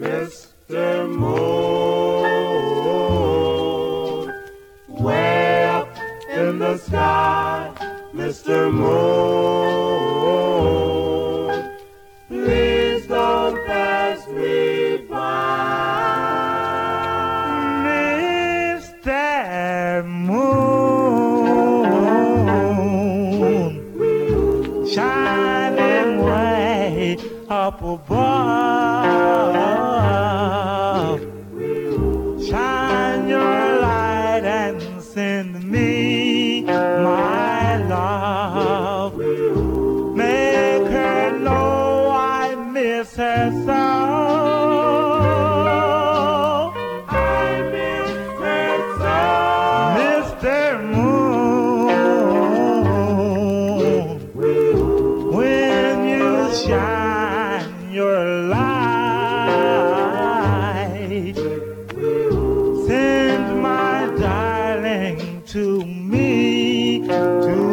Mr. Moon, way up in the sky, Mr. Moon, please don't pass me by. Mr. Moon, shining way up above, shine your light and send me my love. Make her know I miss her so. I miss her so. Mr. Moon, when you shine your light, send my darling to me, to